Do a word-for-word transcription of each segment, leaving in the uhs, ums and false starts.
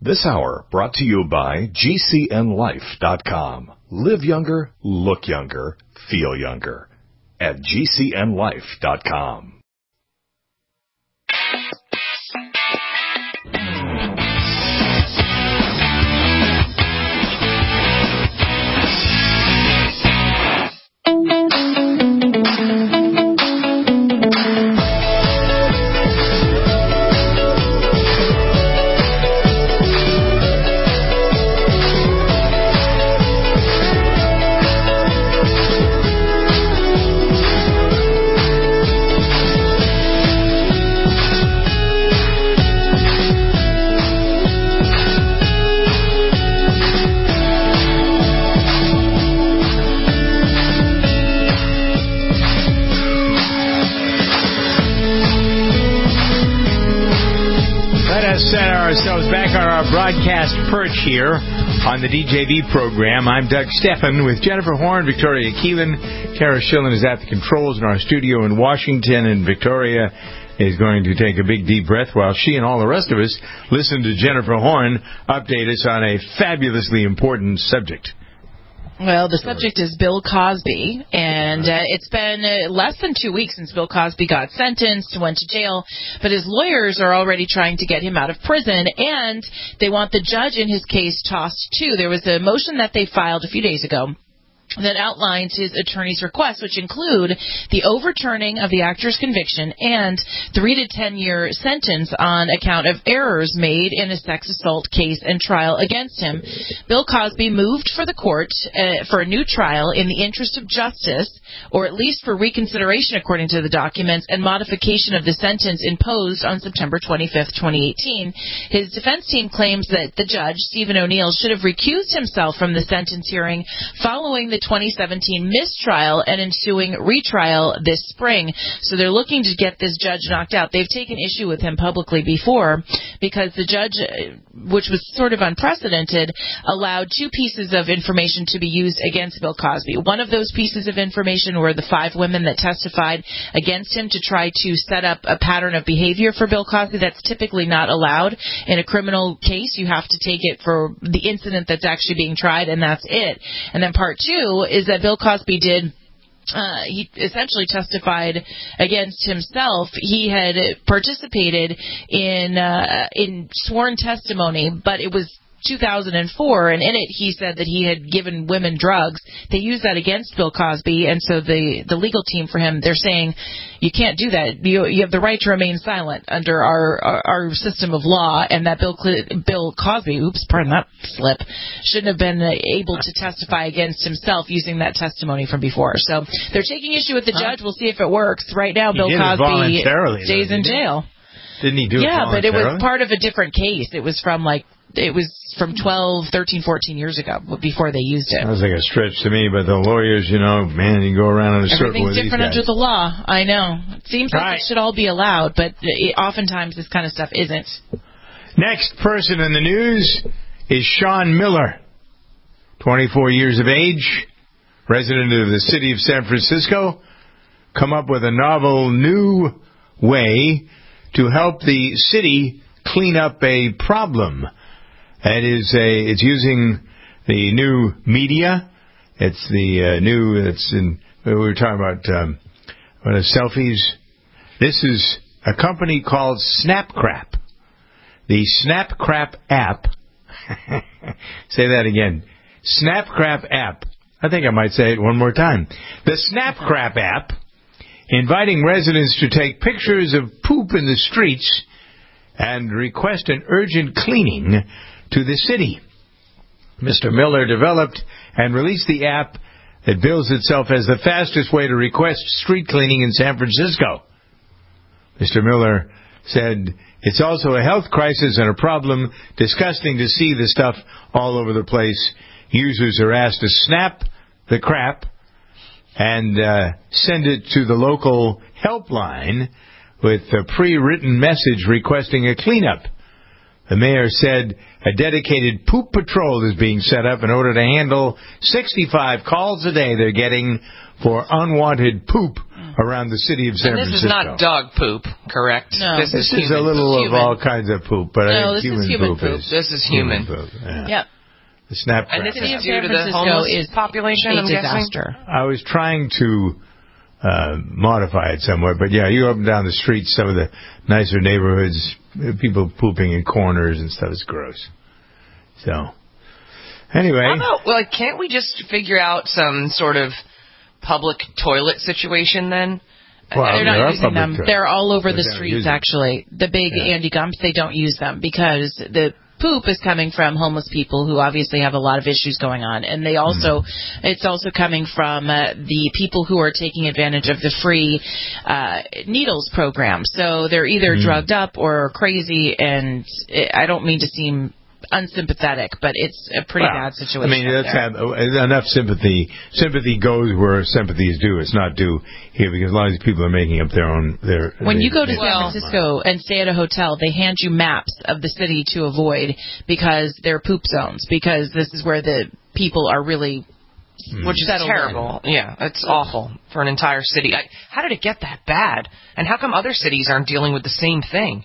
This hour brought to you by G C N life dot com. Live younger, look younger, feel younger at G C N life dot com. Set ourselves back on our broadcast perch here on the D J V program. I'm Doug Steffen with Jennifer Horn, Victoria Keelan. Tara Schillen is at the controls in our studio in Washington, and Victoria is going to take a big deep breath while she and all the rest of us listen to Jennifer Horn update us on a fabulously important subject. Well, the subject is Bill Cosby, and uh, it's been uh, less than two weeks since Bill Cosby got sentenced, went to jail, but his lawyers are already trying to get him out of prison, and they want the judge in his case tossed too. There was a motion that they filed a few days ago that outlines his attorney's requests, which include the overturning of the actor's conviction and three to ten year sentence on account of errors made in a sex assault case and trial against him. Bill Cosby moved for the court uh, for a new trial in the interest of justice, or at least for reconsideration according to the documents, and modification of the sentence imposed on September twenty-fifth, twenty eighteen. His defense team claims that the judge, Stephen O'Neill, should have recused himself from the sentence hearing following the twenty seventeen mistrial and ensuing retrial this spring. So they're looking to get this judge knocked out. They've taken issue with him publicly before because the judge, which was sort of unprecedented, allowed two pieces of information to be used against Bill Cosby. One of those pieces of information were the five women that testified against him to try to set up a pattern of behavior for Bill Cosby. That's typically not allowed in a criminal case. You have to take it for the incident that's actually being tried, and that's it. And then part two is that Bill Cosby did Uh, he essentially testified against himself. He had participated in uh, in sworn testimony, but it was two thousand four, and in it he said that he had given women drugs. They used that against Bill Cosby, and so the, the legal team for him, they're saying, you can't do that. You, you have the right to remain silent under our, our, our system of law, and that Bill Bill Cosby, oops, pardon that slip, shouldn't have been able to testify against himself using that testimony from before. So they're taking issue with the judge. We'll see if it works. Right now, he Bill Cosby stays in didn't jail. Didn't he do it Yeah, but it was part of a different case. It was from like It was from twelve, thirteen, fourteen years ago before they used it. Sounds like a stretch to me, but the lawyers, you know, man, you go around in a circle with these guys. Everything's different under the law. I know. It seems like right. it should all be allowed, but it, oftentimes this kind of stuff isn't. Next person in the news is Sean Miller, twenty-four years of age, resident of the city of San Francisco, come up with a novel new way to help the city clean up a problem. That is a, it's using the new media. It's the uh, new, it's in, we were talking about um, what are selfies. This is a company called Snapcrap. The Snapcrap app. Say that again. Snapcrap app. I think I might say it one more time. The Snapcrap app, inviting residents to take pictures of poop in the streets and request an urgent cleaning to the city. Mister Miller developed and released the app that bills itself as the fastest way to request street cleaning in San Francisco. Mister Miller said, it's also a health crisis and a problem. Disgusting to see the stuff all over the place. Users are asked to snap the crap and uh, send it to the local helpline with a pre-written message requesting a cleanup. The mayor said a dedicated poop patrol is being set up in order to handle sixty-five calls a day they're getting for unwanted poop around the city of San and this Francisco. This is not dog poop, correct? No. This, this is, is a little human. of all kinds of poop, but no, I think this human, is human poop, poop. Is this is human. human poop. Yeah. Yep. The snap And this city is of due San to the Francisco homeless is population, a I'm disaster. guessing? I was trying to uh, modify it somewhat, but yeah, you go up and down the streets, some of the nicer neighborhoods, people pooping in corners and stuff is gross. So, anyway. How about, like, can't we just figure out some sort of public toilet situation then? Well, they're not using them. toilets. They're all over But the they don't streets, use them. actually. The big Yeah. Andy Gumps, they don't use them because the poop is coming from homeless people who obviously have a lot of issues going on. And they also, mm. it's also coming from uh, the people who are taking advantage of the free uh, needles program. So they're either mm. drugged up or crazy, and it, I don't mean to seem unsympathetic, but it's a pretty well, bad situation. I mean, let's have enough sympathy. Sympathy goes where sympathy is due. It's not due here because a lot of these people are making up their own. Their when they, you go to they, San Francisco and stay at a hotel, they hand you maps of the city to avoid because they're poop zones. Because this is where the people are really. Which is terrible. In. Yeah, it's awful for an entire city. I, how did it get that bad? And how come other cities aren't dealing with the same thing?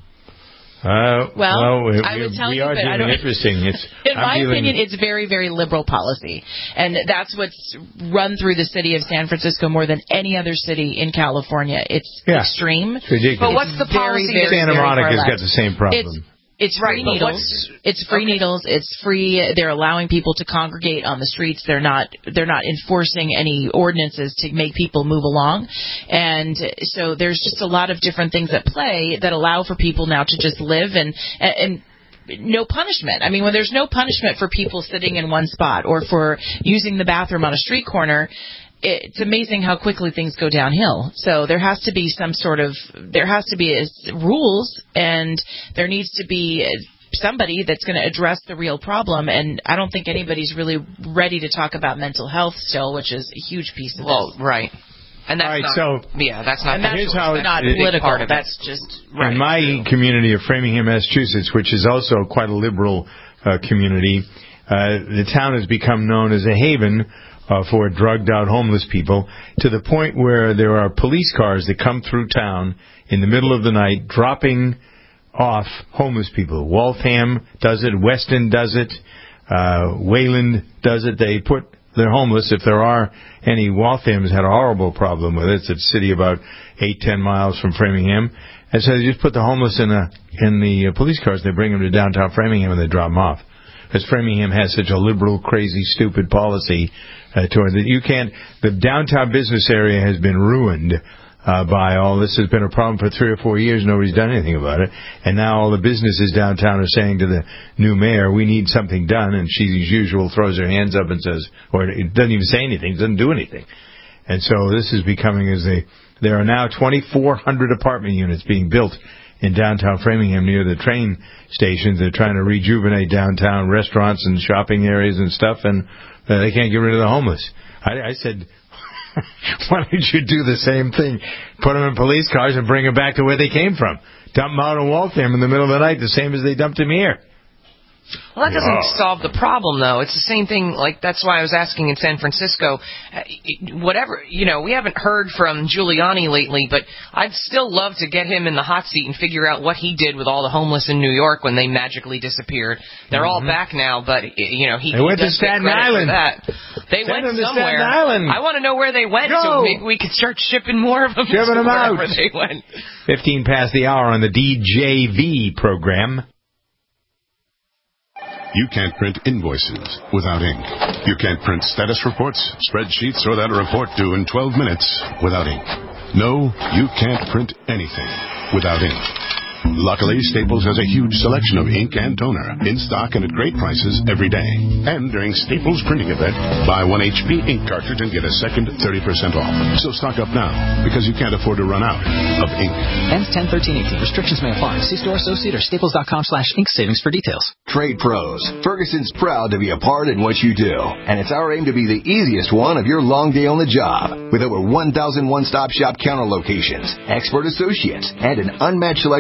Uh, well, well we, I would tell we you, are but I don't. Interesting. It's, in I'm my feeling, opinion, it's very, very liberal policy, and that's what's run through the city of San Francisco more than any other city in California. It's yeah, extreme. It's ridiculous. But what's the policy? Very, very, Santa very Monica's far got the same problem. It's, It's free right, needles. It's free okay. needles. It's free. They're allowing people to congregate on the streets. They're not. They're not enforcing any ordinances to make people move along. And so there's just a lot of different things at play that allow for people now to just live and and. No punishment. I mean, when there's no punishment for people sitting in one spot or for using the bathroom on a street corner, it's amazing how quickly things go downhill. So there has to be some sort of, there has to be rules, and there needs to be somebody that's going to address the real problem. And I don't think anybody's really ready to talk about mental health still, which is a huge piece of well, this. Well, right. And that's right, not, so, yeah, that's not, and that's here's how not it, political. Part of that's just, right. In my true. community of Framingham, Massachusetts, which is also quite a liberal uh, community, uh, the town has become known as a haven uh, for drugged out homeless people, to the point where there are police cars that come through town in the middle of the night dropping off homeless people. Waltham does it, Weston does it, uh, Wayland does it. They put They're homeless. If there are any, Waltham's had a horrible problem with it. It's a city about eight, ten miles from Framingham. And so they just put the homeless in, a, in the uh, police cars. They bring them to downtown Framingham and they drop them off. Because Framingham has such a liberal, crazy, stupid policy uh, toward that you can't. The downtown business area has been ruined uh, by all this. Has been a problem for three or four years. Nobody's done anything about it. And now all the businesses downtown are saying to the new mayor, we need something done. And she, as usual, throws her hands up and says, or it doesn't even say anything, doesn't do anything. And so this is becoming as they, there are now twenty-four hundred apartment units being built in downtown Framingham near the train stations. They're trying to rejuvenate downtown restaurants and shopping areas and stuff, and uh, they can't get rid of the homeless. I, I said, why don't you do the same thing? Put them in police cars and bring them back to where they came from. Dump them out in Waltham in the middle of the night, the same as they dumped them here. Well, that doesn't Whoa. solve the problem, though. It's the same thing, like, that's why I was asking in San Francisco. Whatever, you know, we haven't heard from Giuliani lately, but I'd still love to get him in the hot seat and figure out what he did with all the homeless in New York when they magically disappeared. They're mm-hmm. all back now, but, you know, he, they went he to Staten Island. For that. They Send went them somewhere. To Staten Island. I want to know where they went Go. so maybe we could start shipping more of them. Shipping them out. They went. fifteen past the hour on the D J V program. You can't print invoices without ink. You can't print status reports, spreadsheets, or that a report due in twelve minutes without ink. No, you can't print anything without ink. Luckily, Staples has a huge selection of ink and toner in stock and at great prices every day. And during Staples printing event, buy one H P ink cartridge and get a second thirty percent off. So stock up now, because you can't afford to run out of ink. Ends ten thirteen eighteen. Restrictions may apply. See store associate or staples.com slash ink savings for details. Trade Pros. Ferguson's proud to be a part in what you do. And it's our aim to be the easiest one of your long day on the job. With over one thousand one-stop shop counter locations, expert associates, and an unmatched selection of go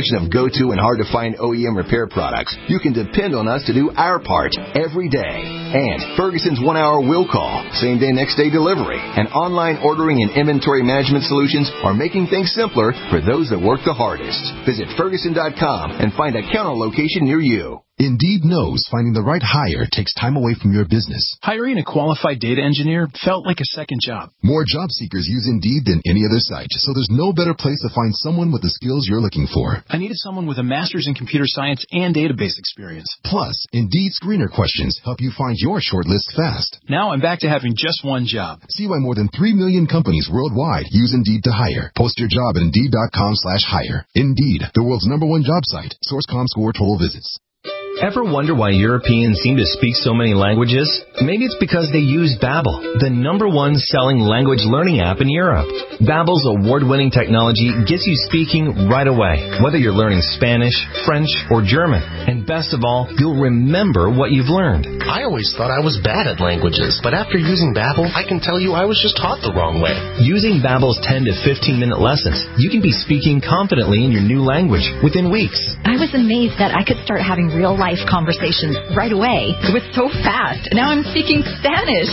go-to and hard-to-find O E M repair products, you can depend on us to do our part every day. And Ferguson's one-hour will call, same-day, next-day delivery, and online ordering and inventory management solutions are making things simpler for those that work the hardest. Visit Ferguson dot com and find a counter location near you. Indeed knows finding the right hire takes time away from your business. Hiring a qualified data engineer felt like a second job. More job seekers use Indeed than any other site, so there's no better place to find someone with the skills you're looking for. I needed someone with a master's in computer science and database experience. Plus, Indeed screener questions help you find your shortlist fast. Now I'm back to having just one job. See why more than three million companies worldwide use Indeed to hire. Post your job at Indeed.com slash hire. Indeed, the world's number one job site. Source.com score total visits. Ever wonder why Europeans seem to speak so many languages? Maybe it's because they use Babbel, the number one selling language learning app in Europe. Babbel's award-winning technology gets you speaking right away, whether you're learning Spanish, French, or German. And best of all, you'll remember what you've learned. I always thought I was bad at languages, but after using Babbel, I can tell you I was just taught the wrong way. Using Babbel's ten to fifteen minute lessons, you can be speaking confidently in your new language within weeks. I was amazed that I could start having real life conversations right away. It was so fast. Now I'm speaking Spanish.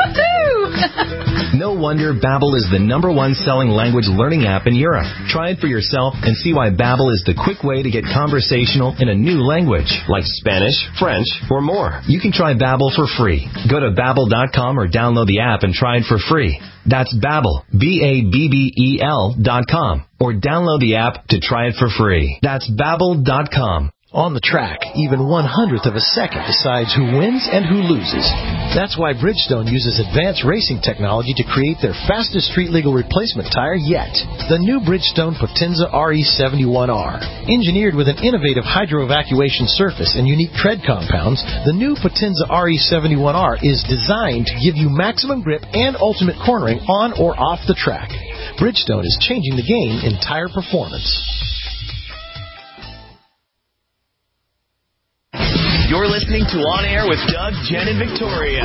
Woohoo! No wonder Babbel is the number one selling language learning app in Europe. Try it for yourself and see why Babbel is the quick way to get conversational in a new language, like Spanish, French, or more. You can try Babbel for free. Go to Babbel dot com or download the app and try it for free. That's Babbel, B A B B E L dot com, or download the app to try it for free. That's Babbel dot com. On the track, even one hundredth of a second decides who wins and who loses. That's why Bridgestone uses advanced racing technology to create their fastest street-legal replacement tire yet. The new Bridgestone Potenza R E seventy-one R. Engineered with an innovative hydro-evacuation surface and unique tread compounds, the new Potenza R E seventy-one R is designed to give you maximum grip and ultimate cornering on or off the track. Bridgestone is changing the game in tire performance. You're listening to On Air with Doug, Jen, and Victoria.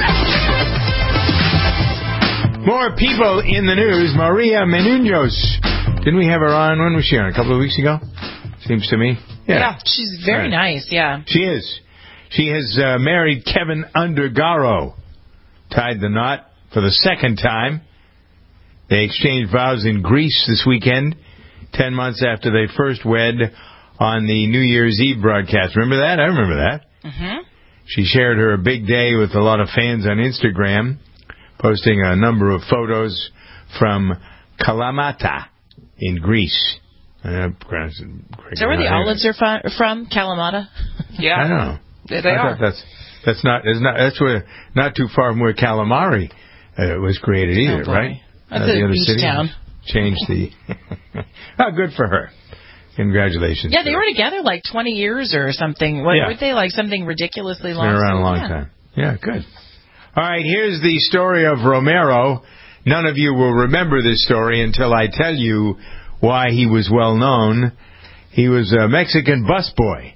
More people in the news. Maria Menounos. Didn't we have her on? When was she on? A couple of weeks ago? Seems to me. Yeah. Yeah, she's very right. nice, yeah. She is. She has uh, married Kevin Undergaro. Tied the knot for the second time. They exchanged vows in Greece this weekend, ten months after they first wed on the New Year's Eve broadcast. Remember that? I remember that. Mm-hmm. She shared her big day with a lot of fans on Instagram, posting a number of photos from Kalamata in Greece. Uh, Is that where the olives are from? Kalamata? Yeah. I don't know. Yeah, they I are. That's that's not that's not that's where not too far from where calamari uh, was created either, oh, right? That's uh, a the other beach city town. Changed the. Oh, good for her. Congratulations. Yeah, they were together like twenty years or something. What yeah. were they, like something ridiculously long? Been around a long yeah. time. Yeah, good. All right, here's the story of Romero. None of you will remember this story until I tell you why he was well known. He was a Mexican busboy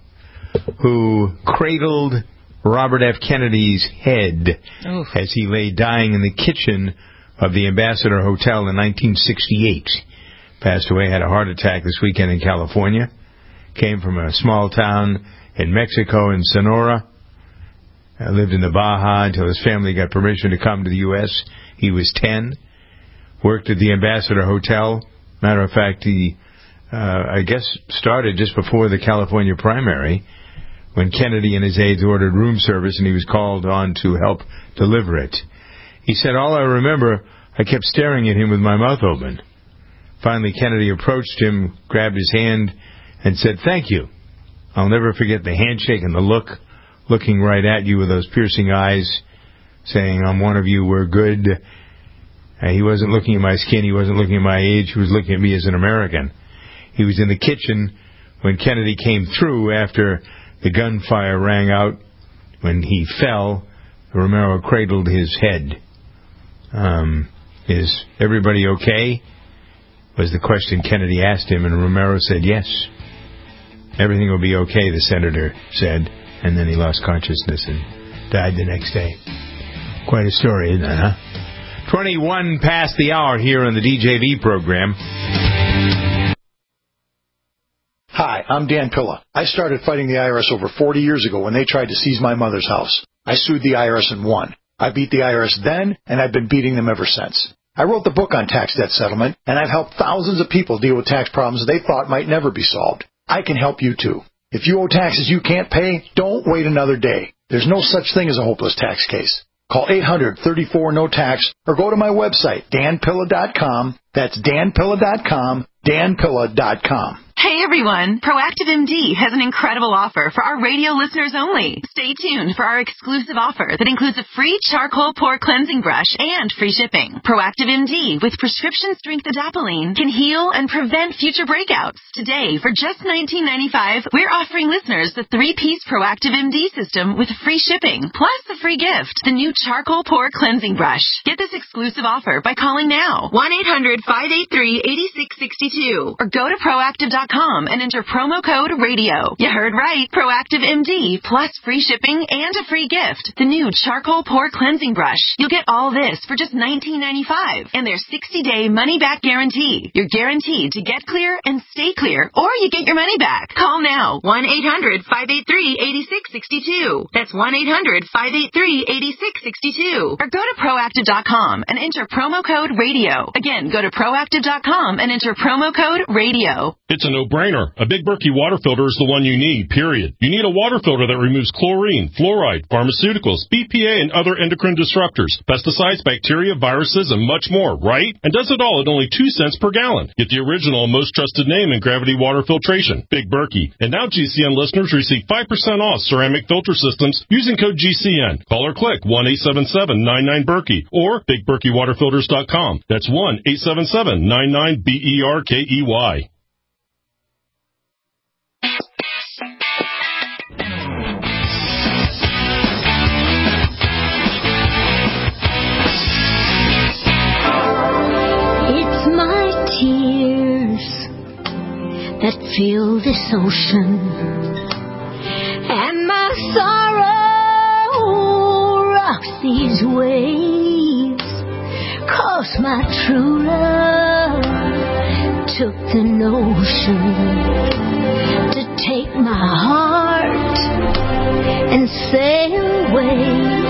who cradled Robert F. Kennedy's head Oof. as he lay dying in the kitchen of the Ambassador Hotel in nineteen sixty-eight. Passed away, had a heart attack this weekend in California. Came from a small town in Mexico in Sonora. Uh, lived in the Baja until his family got permission to come to the U S He was ten. Worked at the Ambassador Hotel. Matter of fact, he, uh, I guess, started just before the California primary when Kennedy and his aides ordered room service and he was called on to help deliver it. He said, all I remember, I kept staring at him with my mouth open. Finally, Kennedy approached him, grabbed his hand, and said, thank you. I'll never forget the handshake and the look, looking right at you with those piercing eyes, saying, I'm one of you, we're good. Uh, he wasn't looking at my skin, he wasn't looking at my age, he was looking at me as an American. He was in the kitchen when Kennedy came through after the gunfire rang out. When he fell, Romero cradled his head. Um, is everybody okay? Was the question Kennedy asked him, and Romero said yes. Everything will be okay, the senator said, and then he lost consciousness and died the next day. Quite a story, isn't it, huh? twenty-one past the hour here on the D J V program. Hi, I'm Dan Pilla. I started fighting the I R S over forty years ago when they tried to seize my mother's house. I sued the I R S and won. I beat the I R S then, and I've been beating them ever since. I wrote the book on tax debt settlement, and I've helped thousands of people deal with tax problems they thought might never be solved. I can help you, too. If you owe taxes you can't pay, don't wait another day. There's no such thing as a hopeless tax case. Call eight hundred, thirty-four, no tax or go to my website, dan pilla dot com. That's dan pilla dot com, dan pilla dot com. Hey everyone, Proactive M D has an incredible offer for our radio listeners only. Stay tuned for our exclusive offer that includes a free charcoal pore cleansing brush and free shipping. Proactive M D with prescription strength adapalene can heal and prevent future breakouts. Today, for just nineteen ninety-five dollars, we're offering listeners the three-piece Proactive M D system with free shipping, plus the free gift, the new charcoal pore cleansing brush. Get this exclusive offer by calling now, one eight hundred, five eight three, eight six six two, or go to proactive dot com and enter promo code radio. You heard right. Proactive M D plus free shipping and a free gift. The new charcoal pore cleansing brush. You'll get all this for just nineteen ninety-five dollars and their sixty-day money-back guarantee. You're guaranteed to get clear and stay clear, or you get your money back. Call now. one eight hundred, five eight three, eight six six two. That's one eight hundred, five eight three, eight six six two. Or go to proactive dot com and enter promo code radio. Again, go to proactive dot com and enter promo code radio. It's a no-brainer. A Big Berkey water filter is the one you need, period. You need a water filter that removes chlorine, fluoride, pharmaceuticals, B P A, and other endocrine disruptors, pesticides, bacteria, viruses, and much more, right? And does it all at only two cents per gallon. Get the original and most trusted name in gravity water filtration, Big Berkey. And now G C N listeners receive five percent off ceramic filter systems using code G C N. Call or click one eight seven seven, nine nine, Berkey or big berkey water filters dot com. That's one eight seven seven, nine nine, B E R K E Y. That fill this ocean, and my sorrow rocks these waves, 'cause my true love took the notion to take my heart and sail away.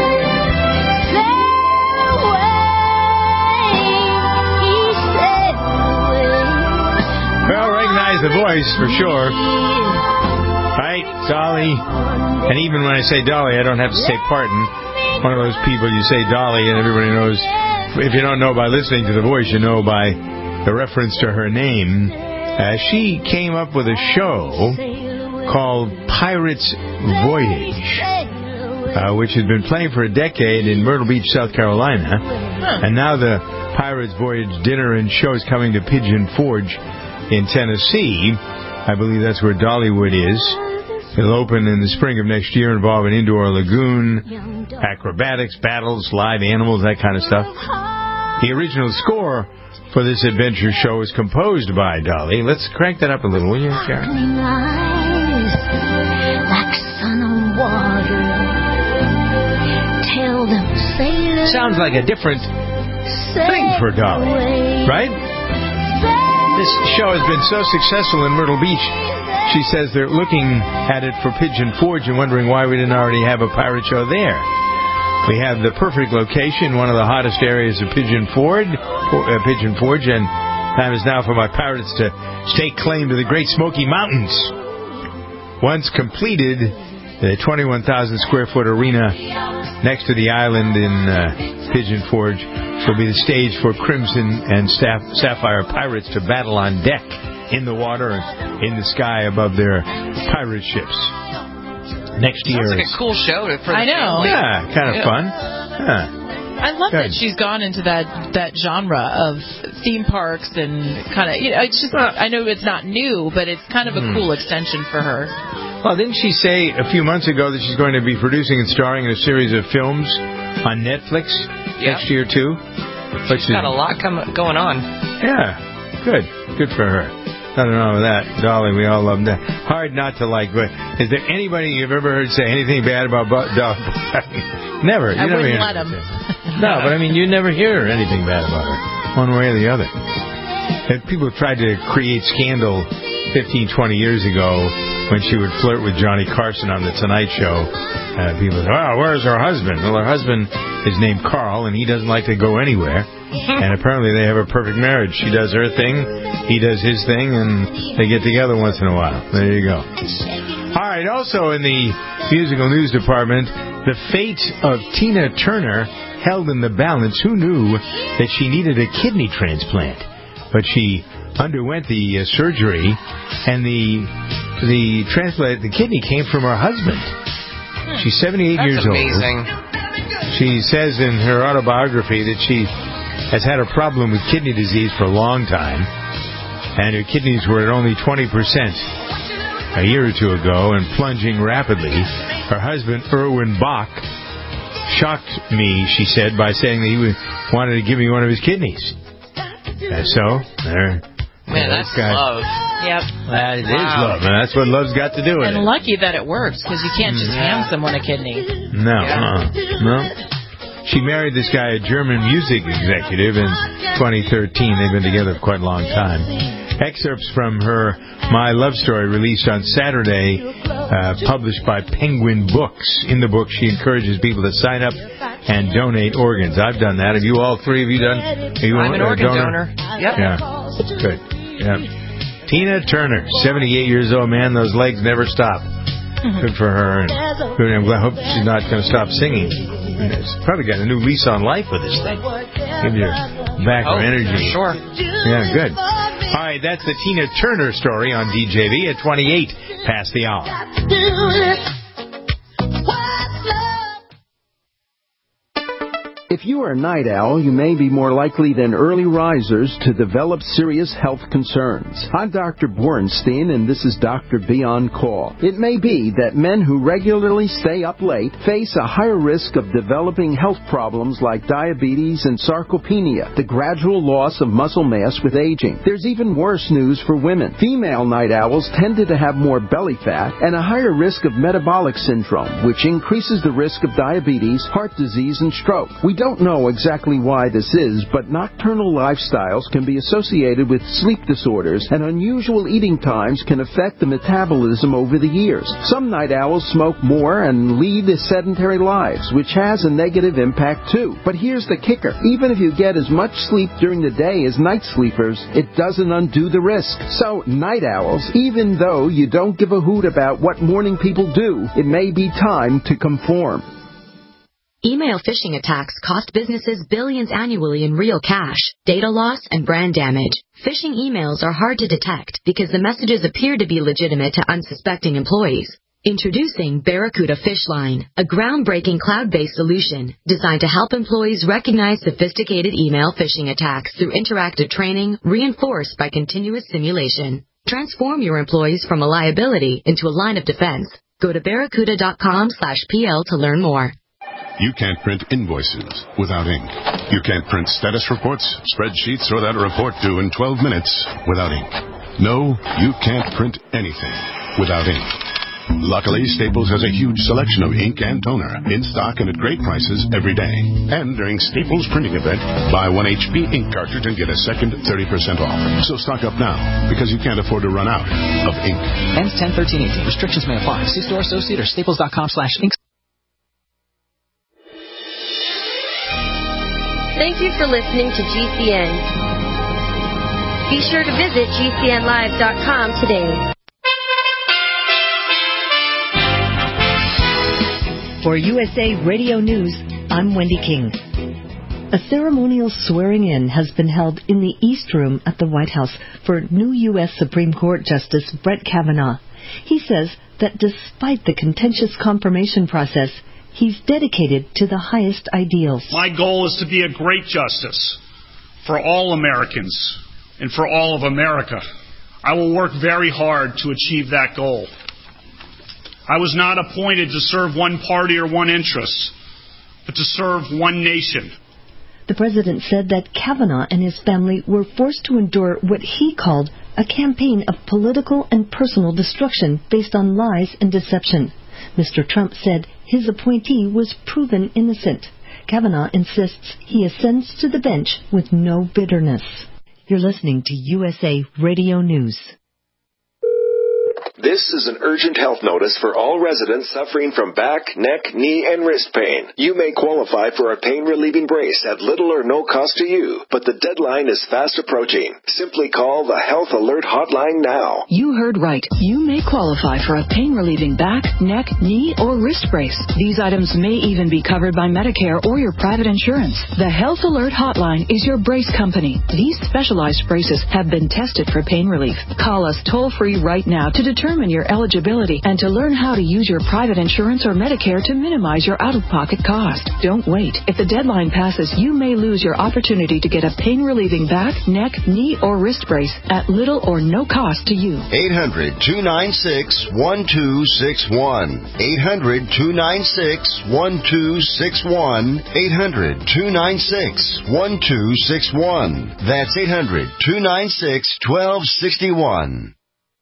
Well, recognize the voice for sure. Right, Dolly. And even when I say Dolly, I don't have to say pardon. One of those people you say Dolly, and everybody knows. If you don't know by listening to the voice, you know by the reference to her name. Uh, she came up with a show called Pirate's Voyage, uh, which has been playing for a decade in Myrtle Beach, South Carolina. And now the Pirate's Voyage dinner and show is coming to Pigeon Forge in Tennessee. I believe that's where Dollywood is. It'll open in the spring of next year, involve an indoor lagoon, acrobatics, battles, live animals, that kind of stuff. The original score for this adventure show was composed by Dolly. Let's crank that up a little, will you, Karen? Like sun on water. Tell them sailors. Sounds like a different thing for Dolly, right? This show has been so successful in Myrtle Beach, she says they're looking at it for Pigeon Forge and wondering why we didn't already have a pirate show there. We have the perfect location, one of the hottest areas of Pigeon Forge, uh, Pigeon Forge, and time is now for my pirates to stake claim to the Great Smoky Mountains. Once completed, the twenty-one thousand square foot arena next to the island in uh, Pigeon Forge will be the stage for Crimson and Staff- Sapphire pirates to battle on deck, in the water, and in the sky above their pirate ships. Next year. Sounds like a cool show for the I know. family. Yeah, kind of Yeah. fun. Yeah. I love Good. that she's gone into that that genre of theme parks and kind of, you know, it's just, I know it's not new, but it's kind of a Hmm. cool extension for her. Well, didn't she say a few months ago that she's going to be producing and starring in a series of films on Netflix Yeah. next year, too? But She's got a lot come, going on. Yeah, good. Good for her. Nothing wrong with that. Dolly, we all love that. Hard not to like, but is there anybody you've ever heard say anything bad about Dolly? Never. You I never wouldn't hear let him. No, but I mean, you never hear anything bad about her, one way or the other. And people have tried to create scandal fifteen, twenty years ago, when she would flirt with Johnny Carson on The Tonight Show, uh, people would, oh, where's her husband? Well, her husband is named Carl, and he doesn't like to go anywhere. And apparently they have a perfect marriage. She does her thing, he does his thing, and they get together once in a while. There you go. All right, also in the musical news department, the fate of Tina Turner held in the balance. Who knew that she needed a kidney transplant? But she underwent the uh, surgery, and the the transplant, the kidney came from her husband. She's seventy-eight That's years amazing. old. She says in her autobiography that she has had a problem with kidney disease for a long time, and her kidneys were at only twenty percent a year or two ago and plunging rapidly. Her husband, Erwin Bach, shocked me, she said, by saying that he would, wanted to give me one of his kidneys. And so, there. Man, that's guy. love. Yep. That is Wow. love, and that's what love's got to do with And it. lucky that it works, because you can't just hand someone a kidney. No, uh, no. She married this guy, a German music executive, in twenty thirteen. They've been together for quite a long time. Excerpts from her My Love Story, released on Saturday, uh, published by Penguin Books. In the book, she encourages people to sign up and donate organs. I've done that. Have you, all three of you done? Are you I'm an a organ donor? donor. Yep. Yeah. Good. Yeah. Tina Turner, seventy-eight years old, man. Those legs never stop. Good for her. And good, I hope she's not going to stop singing. She's probably got a new lease on life with this thing. Give your back Oh, her energy. sure. Yeah, good. All right, that's the Tina Turner story on D J V at twenty-eight past the hour. If you are a night owl, you may be more likely than early risers to develop serious health concerns. I'm Doctor Borenstein, and this is Doctor B on Call. It may be that men who regularly stay up late face a higher risk of developing health problems like diabetes and sarcopenia, the gradual loss of muscle mass with aging. There's even worse news for women. Female night owls tended to have more belly fat and a higher risk of metabolic syndrome, which increases the risk of diabetes, heart disease, and stroke. We don't know exactly why this is, but nocturnal lifestyles can be associated with sleep disorders, and unusual eating times can affect the metabolism over the years. Some night owls smoke more and lead sedentary lives, which has a negative impact too. But here's the kicker. Even if you get as much sleep during the day as night sleepers, it doesn't undo the risk. So, night owls, even though you don't give a hoot about what morning people do, it may be time to conform. Email phishing attacks cost businesses billions annually in real cash, data loss, and brand damage. Phishing emails are hard to detect because the messages appear to be legitimate to unsuspecting employees. Introducing Barracuda Phishline, a groundbreaking cloud-based solution designed to help employees recognize sophisticated email phishing attacks through interactive training reinforced by continuous simulation. Transform your employees from a liability into a line of defense. Go to barracuda.com slash PL to learn more. You can't print invoices without ink. You can't print status reports, spreadsheets, or that report due in twelve minutes without ink. No, you can't print anything without ink. Luckily, Staples has a huge selection of ink and toner in stock and at great prices every day. And during Staples printing event, buy one H P ink cartridge and get a second thirty percent off. So stock up now, because you can't afford to run out of ink. Ends ten thirteen eighteen. Restrictions may apply. See store associate or staples.com slash ink. Thank you for listening to G C N. Be sure to visit G C N live dot com today. For U S A Radio News, I'm Wendy King. A ceremonial swearing-in has been held in the East Room at the White House for new U S Supreme Court Justice Brett Kavanaugh. He says that despite the contentious confirmation process, he's dedicated to the highest ideals. My goal is to be a great justice for all Americans and for all of America. I will work very hard to achieve that goal. I was not appointed to serve one party or one interest, but to serve one nation. The president said that Kavanaugh and his family were forced to endure what he called a campaign of political and personal destruction based on lies and deception. Mister Trump said his appointee was proven innocent. Kavanaugh insists he ascends to the bench with no bitterness. You're listening to U S A Radio News. This is an urgent health notice for all residents suffering from back, neck, knee, and wrist pain. You may qualify for a pain-relieving brace at little or no cost to you, but the deadline is fast approaching. Simply call the Health Alert Hotline now. You heard right. You may qualify for a pain-relieving back, neck, knee, or wrist brace. These items may even be covered by Medicare or your private insurance. The Health Alert Hotline is your brace company. These specialized braces have been tested for pain relief. Call us toll-free right now to determine your eligibility and to learn how to use your private insurance or Medicare to minimize your out-of-pocket cost. Don't wait. If the deadline passes, you may lose your opportunity to get a pain-relieving back, neck, knee, or wrist brace at little or no cost to you. eight hundred, two nine six, one two six one. eight hundred, two nine six, one two six one. eight hundred, two nine six, one two six one. That's eight hundred, two nine six, one two six one.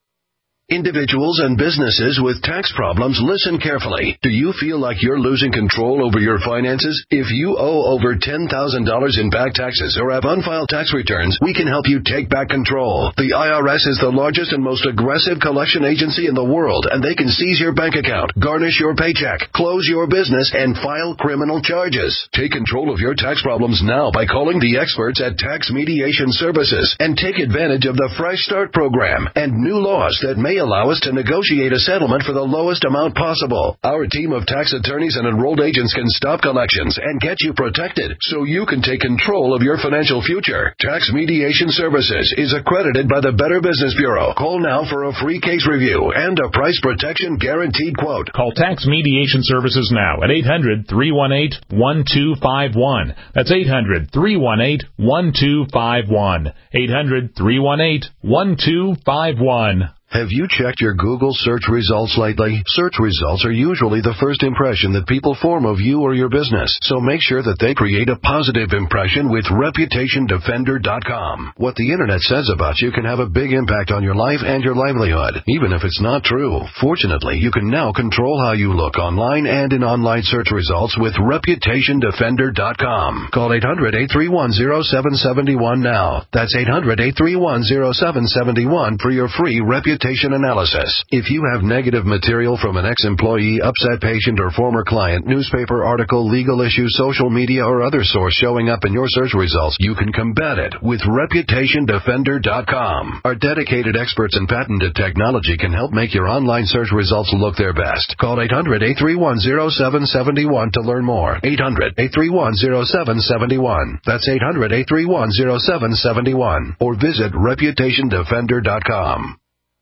Individuals and businesses with tax problems, listen carefully. Do you feel like you're losing control over your finances? If you owe over ten thousand dollars in back taxes or have unfiled tax returns, we can help you take back control. The I R S is the largest and most aggressive collection agency in the world, and they can seize your bank account, garnish your paycheck, close your business, and file criminal charges. Take control of your tax problems now by calling the experts at Tax Mediation Services and take advantage of the Fresh Start program and new laws that may allow us to negotiate a settlement for the lowest amount possible. Our team of tax attorneys and enrolled agents can stop collections and get you protected so you can take control of your financial future. Tax Mediation Services is accredited by the Better Business Bureau. Call now for a free case review and a price protection guaranteed quote. Call Tax Mediation Services now at eight hundred, three one eight, one two five one. That's eight hundred, three one eight, one two five one. eight hundred, three one eight, one two five one. Have you checked your Google search results lately? Search results are usually the first impression that people form of you or your business, so make sure that they create a positive impression with Reputation Defender dot com. What the Internet says about you can have a big impact on your life and your livelihood, even if it's not true. Fortunately, you can now control how you look online and in online search results with Reputation Defender dot com. Call eight hundred, eight three one, zero seven seven one now. That's eight hundred, eight three one, zero seven seven one for your free Reputation analysis. If you have negative material from an ex-employee, upset patient, or former client, newspaper article, legal issue, social media, or other source showing up in your search results, you can combat it with Reputation Defender dot com. Our dedicated experts in patented technology can help make your online search results look their best. Call eight hundred, eight three one, zero seven seven one to learn more. eight hundred, eight three one, zero seven seven one. That's eight hundred, eight three one, zero seven seven one. Or visit Reputation Defender dot com.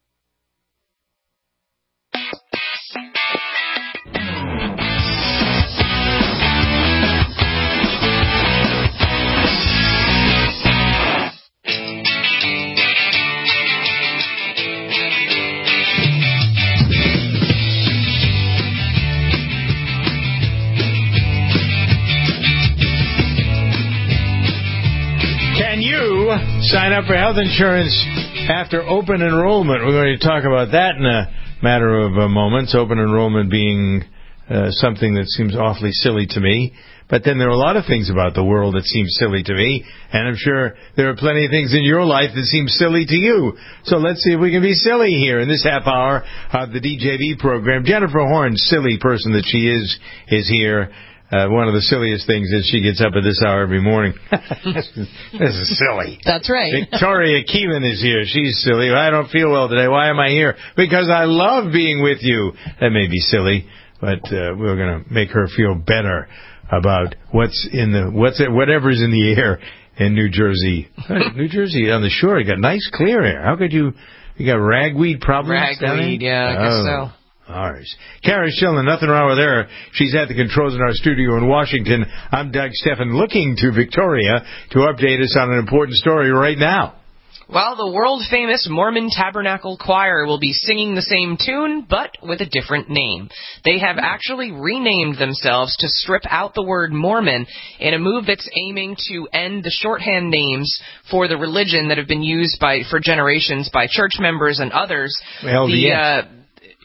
Sign up for health insurance after open enrollment. We're going to talk about that in a matter of uh, moments. Open enrollment being uh, something that seems awfully silly to me. But then there are a lot of things about the world that seem silly to me, and I'm sure there are plenty of things in your life that seem silly to you. So let's see if we can be silly here in this half hour of the D J V program. Jennifer Horn, silly person that she is, is here. Uh, one of the silliest things is she gets up at this hour every morning. This is silly. That's right. Victoria Keelan is here. She's silly. I don't feel well today. Why am I here? Because I love being with you. That may be silly, but uh, we're going to make her feel better about what's in the what's it, whatever's in the air in New Jersey. New Jersey on the shore, you got nice clear air. How could you? You got ragweed problems? Ragweed, yeah, I guess oh. so. All right. Kara Schillen, nothing wrong with her. She's at the controls in our studio in Washington. I'm Doug Steffen, looking to Victoria to update us on an important story right now. Well, the world-famous Mormon Tabernacle Choir will be singing the same tune, but with a different name. They have actually renamed themselves to strip out the word Mormon in a move that's aiming to end the shorthand names for the religion that have been used by for generations by church members and others. L D S. The, uh,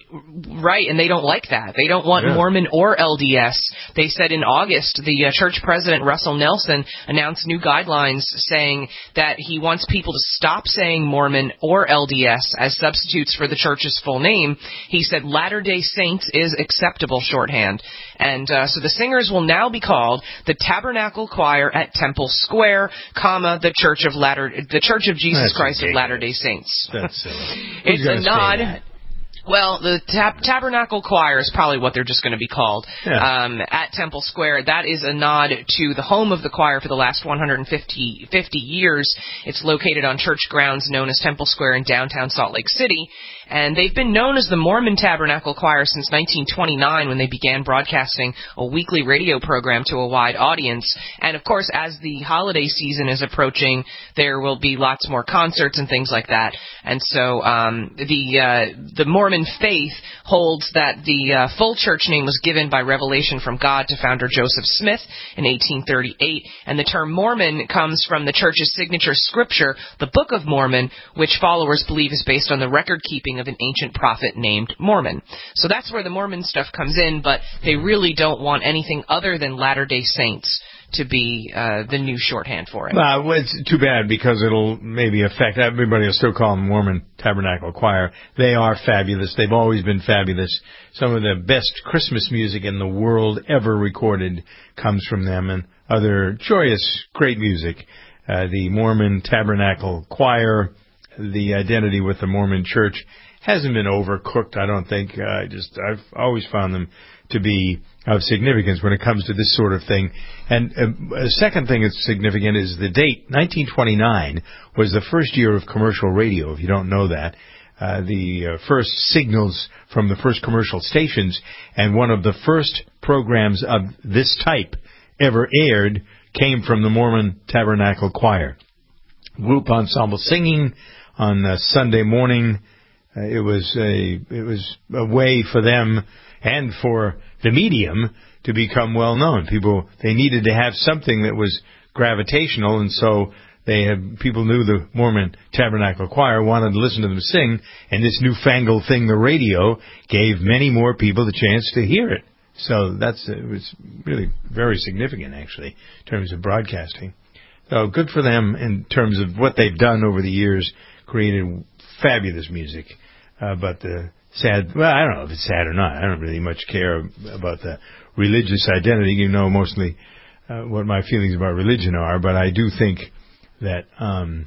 Right, and they don't like that. They don't want yeah. Mormon or L D S. They said in August, the uh, church president, Russell Nelson, announced new guidelines saying that he wants people to stop saying Mormon or L D S as substitutes for the church's full name. He said Latter-day Saints is acceptable shorthand. And uh, so the singers will now be called the Tabernacle Choir at Temple Square, comma, the Church of Latter, the Church of Jesus That's Christ ridiculous. of Latter-day Saints. That's silly. It's a nod. Well, the tab- Tabernacle Choir is probably what they're just going to be called yeah. um, at Temple Square. That is a nod to the home of the choir for the last one hundred fifty, fifty years. It's located on church grounds known as Temple Square in downtown Salt Lake City. And they've been known as the Mormon Tabernacle Choir since nineteen twenty-nine when they began broadcasting a weekly radio program to a wide audience. And, of course, as the holiday season is approaching, there will be lots more concerts and things like that. And so um, the uh, the Mormon faith holds that the uh, full church name was given by revelation from God to founder Joseph Smith in eighteen thirty-eight. And the term Mormon comes from the church's signature scripture, the Book of Mormon, which followers believe is based on the record-keeping of an ancient prophet named Mormon. So that's where the Mormon stuff comes in, but they really don't want anything other than Latter-day Saints to be uh, the new shorthand for it. Uh, well, it's too bad because it'll maybe affect everybody. Will still call them Mormon Tabernacle Choir. They are fabulous. They've always been fabulous. Some of the best Christmas music in the world ever recorded comes from them, and other joyous, great music. Uh, the Mormon Tabernacle Choir, the identity with the Mormon Church, hasn't been overcooked, I don't think. I uh, just I've always found them to be of significance when it comes to this sort of thing. And uh, a second thing that's significant is the date. nineteen twenty-nine was the first year of commercial radio, if you don't know that. Uh, the uh, first signals from the first commercial stations, and one of the first programs of this type ever aired came from the Mormon Tabernacle Choir. Group ensemble singing on uh, Sunday morning. Uh, it was a it was a way for them and for the medium to become well known. People they needed to have something that was gravitational, and so they had people knew the Mormon Tabernacle Choir, wanted to listen to them sing, and this newfangled thing, the radio, gave many more people the chance to hear it. So that's it was really very significant, actually, in terms of broadcasting. So good for them in terms of what they've done over the years, created fabulous music. Uh, but the sad, well, I don't know if it's sad or not. I don't really much care about the religious identity. You know mostly uh, what my feelings about religion are, but I do think that um,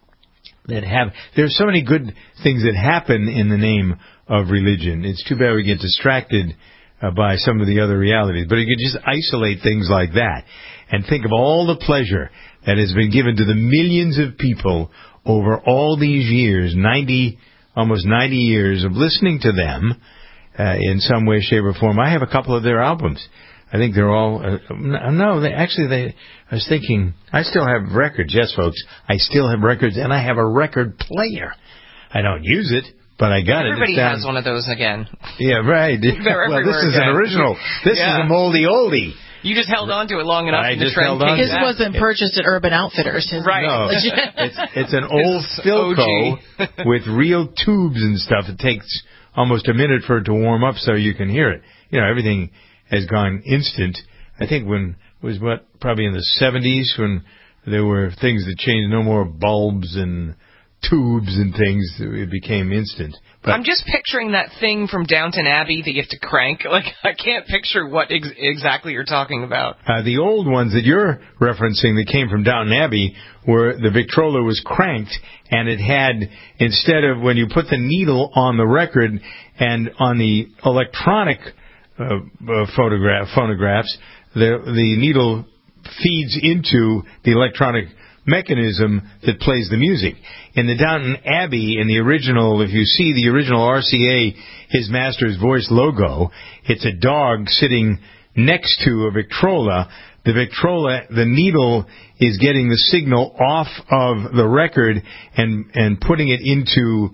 that have there's so many good things that happen in the name of religion. It's too bad we get distracted uh, by some of the other realities. But you could just isolate things like that and think of all the pleasure that has been given to the millions of people over all these years, ninety, almost ninety years of listening to them uh, in some way, shape, or form. I have a couple of their albums. I think they're all, uh, no, they actually, they, I was thinking, I still have records. Yes, folks, I still have records, and I have a record player. I don't use it, but I got Everybody it. Everybody has one of those again. Yeah, right. They're well, this is again. an original. This yeah. is a moldy oldie. You just held on to it long enough. I the just trend held on. His wasn't purchased at Urban Outfitters. His right. No, it's, it's an old Philco with real tubes and stuff. It takes almost a minute for it to warm up so you can hear it. You know, everything has gone instant. I think when it was what probably in the seventies when there were things that changed, no more bulbs and tubes and things, it became instant. But I'm just picturing that thing from Downton Abbey that you have to crank. Like, I can't picture what ex- exactly you're talking about. Uh, the old ones that you're referencing that came from Downton Abbey were the Victrola was cranked, and it had, instead of when you put the needle on the record and on the electronic uh, uh, photograph phonographs, the the needle feeds into the electronic mechanism that plays the music. In the Downton Abbey, in the original, if you see the original R C A, His Master's Voice logo, it's a dog sitting next to a Victrola. The Victrola, the needle is getting the signal off of the record and and putting it into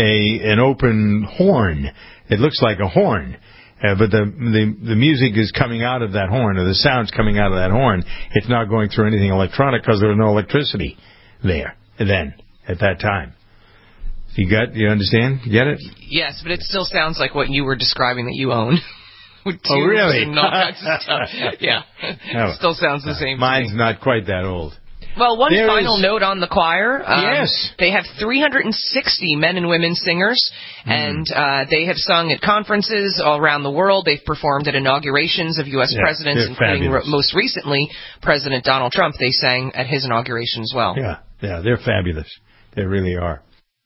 a an open horn. It looks like a horn. Uh, but the, the the music is coming out of that horn, or the sound's coming out of that horn. It's not going through anything electronic because there was no electricity there then, at that time. You got? You understand? You get it? Yes, but it still sounds like what you were describing that you own. With Oh, really? and all kinds of stuff. Yeah. No. Still sounds the same. Mine's to me. not quite that old. Well, one There final is- note on the choir. Um, Yes. They have three hundred sixty men and women singers, mm. and uh, they have sung at conferences all around the world. They've performed at inaugurations of U S Yeah, presidents, they're including fabulous. re- most recently President Donald Trump. They sang at his inauguration as well. Yeah, yeah, they're fabulous. They really are.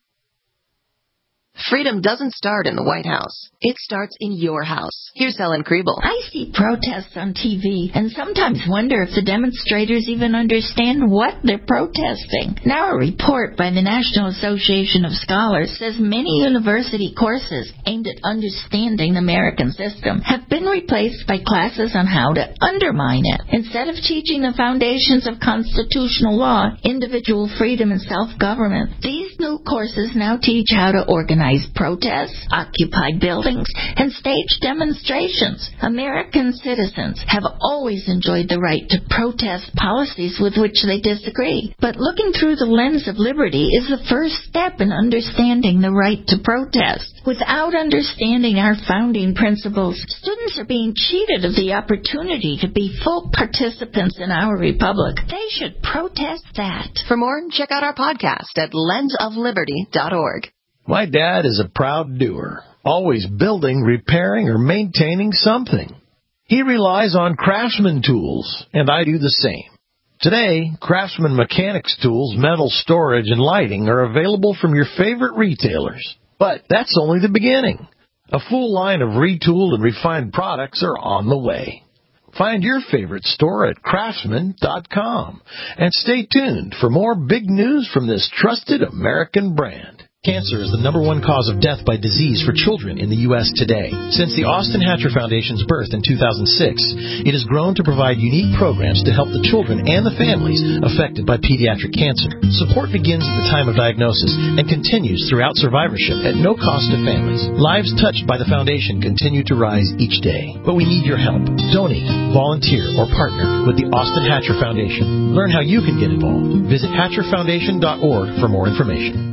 Freedom doesn't start in the White House. It starts in your house. Here's Helen Kriebel. I see protests on T V and sometimes wonder if the demonstrators even understand what they're protesting. Now a report by the National Association of Scholars says many university courses aimed at understanding the American system have been replaced by classes on how to undermine it. Instead of teaching the foundations of constitutional law, individual freedom and self-government, these new courses now teach how to organize protests, occupy buildings, and stage demonstrations. American citizens have always enjoyed the right to protest policies with which they disagree. But looking through the lens of liberty is the first step in understanding the right to protest. Without understanding our founding principles, students are being cheated of the opportunity to be full participants in our republic. They should protest that. For more, check out our podcast at lens of liberty dot org. My dad is a proud doer, always building, repairing, or maintaining something. He relies on Craftsman tools, and I do the same. Today, Craftsman mechanics tools, metal storage, and lighting are available from your favorite retailers. But that's only the beginning. A full line of retooled and refined products are on the way. Find your favorite store at craftsman dot com. And stay tuned for more big news from this trusted American brand. Cancer is the number one cause of death by disease for children in the U S today. Since the Austin Hatcher Foundation's birth in two thousand six, it has grown to provide unique programs to help the children and the families affected by pediatric cancer. Support begins at the time of diagnosis and continues throughout survivorship at no cost to families. Lives touched by the foundation continue to rise each day. But we need your help. Donate, volunteer, or partner with the Austin Hatcher Foundation. Learn how you can get involved. Visit hatcher foundation dot org for more information.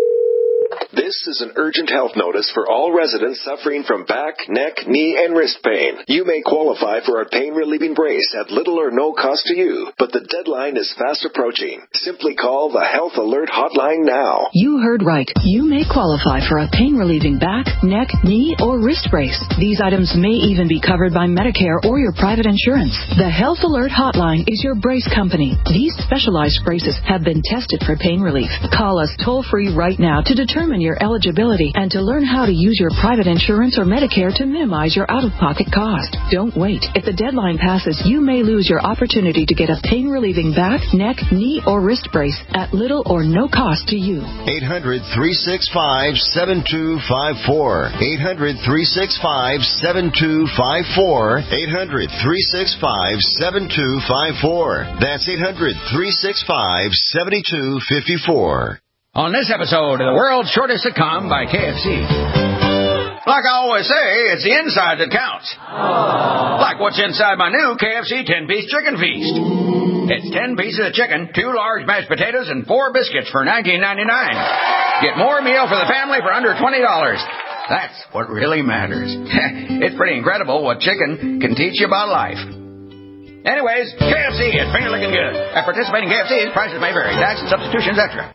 This is an urgent health notice for all residents suffering from back, neck, knee, and wrist pain. You may qualify for a pain-relieving brace at little or no cost to you, but the deadline is fast approaching. Simply call the Health Alert Hotline now. You heard right. You may qualify for a pain-relieving back, neck, knee, or wrist brace. These items may even be covered by Medicare or your private insurance. The Health Alert Hotline is your brace company. These specialized braces have been tested for pain relief. Call us toll-free right now to determine your eligibility and to learn how to use your private insurance or Medicare to minimize your out-of-pocket cost. Don't wait. If the deadline passes, you may lose your opportunity to get a pain-relieving back, neck, knee, or wrist brace at little or no cost to you. eight hundred, three six five, seven two five four. eight hundred, three six five, seven two five four. eight hundred, three six five, seven two five four. That's eight hundred, three six five, seven two five four. On this episode of The World's Shortest Sitcom by K F C. Like I always say, it's the inside that counts. Oh. Like what's inside my new K F C ten-piece chicken feast. It's ten pieces of chicken, two large mashed potatoes, and four biscuits for nineteen ninety-nine. Get more meal for the family for under twenty dollars. That's what really matters. It's pretty incredible what chicken can teach you about life. Anyways, K F C is finger looking good. At participating K F Cs, prices may vary. Tax and substitutions extra.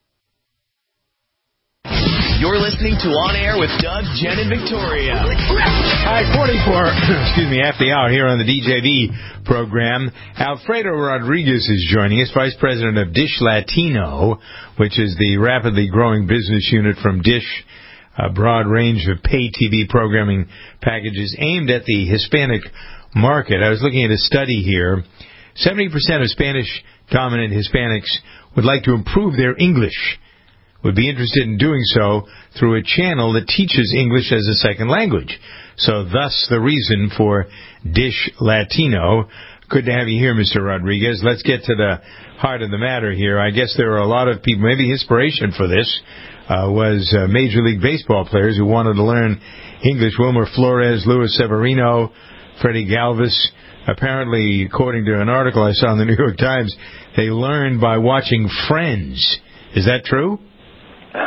You're listening to On Air with Doug, Jen, and Victoria. Hi, forty-four, excuse me, after the hour here on the D J V program. Alfredo Rodriguez is joining us, Vice President of Dish Latino, which is the rapidly growing business unit from Dish, a broad range of pay T V programming packages aimed at the Hispanic market. I was looking at a study here. seventy percent of Spanish-dominant Hispanics would like to improve their English, would be interested in doing so through a channel that teaches English as a second language. So thus the reason for Dish Latino. Good to have you here, Mister Rodriguez. Let's get to the heart of the matter here. I guess there are a lot of people, maybe inspiration for this uh, was uh, Major League Baseball players who wanted to learn English. Wilmer Flores, Luis Severino, Freddie Galvis. Apparently, according to an article I saw in the New York Times, they learned by watching Friends. Is that true? I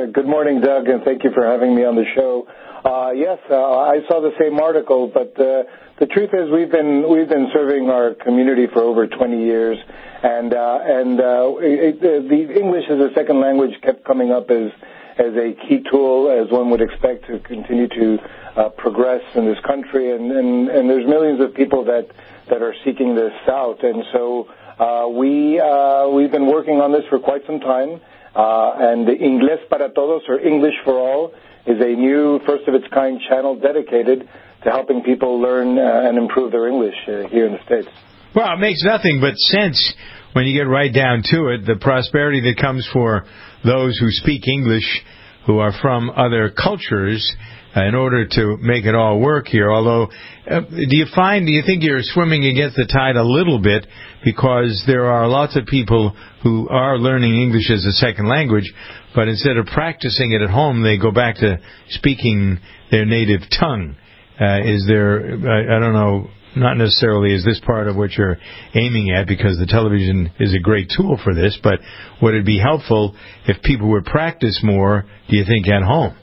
Uh, good morning, Doug, and thank you for having me on the show. Uh, yes, uh, I saw the same article, but uh, the truth is we've been we've been serving our community for over twenty years, and uh, and uh, it, it, the English as a second language kept coming up as as a key tool, as one would expect to continue to uh, progress in this country, and, and and there's millions of people that that are seeking this out, and so uh, we uh, we've been working on this for quite some time, uh, and the Inglés para Todos, or English for All, is a new, first-of-its-kind channel dedicated to helping people learn uh, and improve their English uh, here in the States. Well, it makes nothing but sense when you get right down to it. The prosperity that comes for those who speak English, who are from other cultures, uh, in order to make it all work here. Although, uh, do you find, do you think you're swimming against the tide a little bit, because there are lots of people who are learning English as a second language, but instead of practicing it at home, they go back to speaking their native tongue? Uh, is there, I, I don't know, not necessarily is this part of what you're aiming at, because the television is a great tool for this, but would it be helpful if people would practice more, do you think, at home?